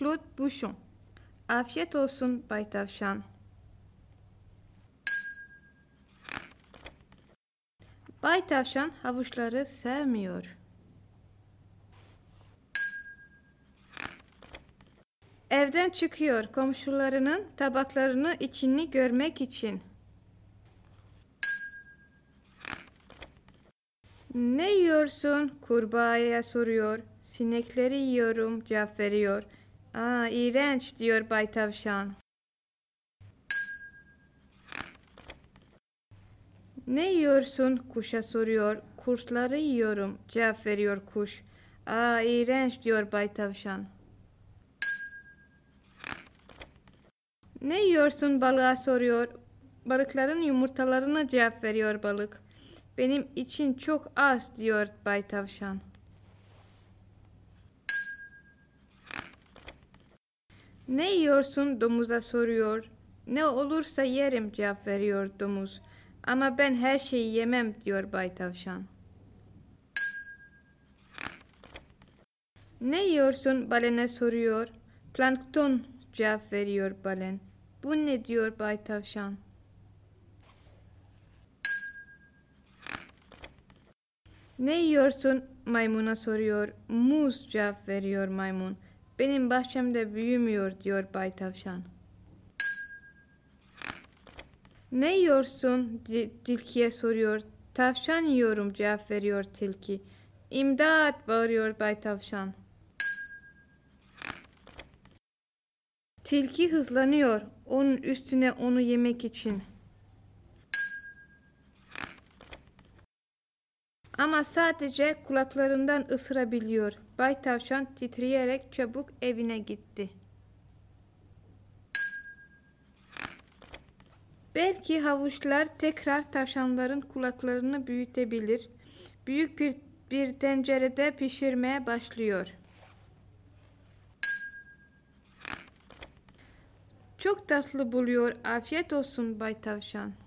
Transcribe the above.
Claude Bouchon. Afiyet olsun Bay Tavşan. Bay Tavşan havuçları sevmiyor. Evden çıkıyor komşularının tabaklarını içini görmek için. Ne yiyorsun? Kurbağaya soruyor. Sinekleri yiyorum cevap veriyor. Aa, iğrenç diyor Bay Tavşan. Ne yiyorsun? Kuşa soruyor. Kurtları yiyorum cevap veriyor kuş. Aa, iğrenç diyor Bay Tavşan. Ne yiyorsun? Balığa soruyor. Balıkların yumurtalarına cevap veriyor balık. Benim için çok az diyor Bay Tavşan. Ne yiyorsun? Domuza soruyor. Ne olursa yerim cevap veriyor domuz. Ama ben her şeyi yemem diyor Bay Tavşan. Ne yiyorsun? Balene soruyor. Plankton cevap veriyor balen. Bu ne diyor Bay Tavşan? Ne yiyorsun? Maymuna soruyor. Muz cevap veriyor maymun. Benim bahçemde büyümüyor diyor Bay Tavşan. Ne yiyorsun? Tilkiye soruyor. Tavşan yiyorum cevap veriyor tilki. İmdat bağırıyor Bay Tavşan. Tilki hızlanıyor onun üstüne onu yemek için. Ama sadece kulaklarından ısırabiliyor. Bay Tavşan titreyerek çabuk evine gitti. Belki havuçlar tekrar tavşanların kulaklarını büyütebilir. Büyük bir tencerede pişirmeye başlıyor. Çok tatlı buluyor. Afiyet olsun Bay Tavşan.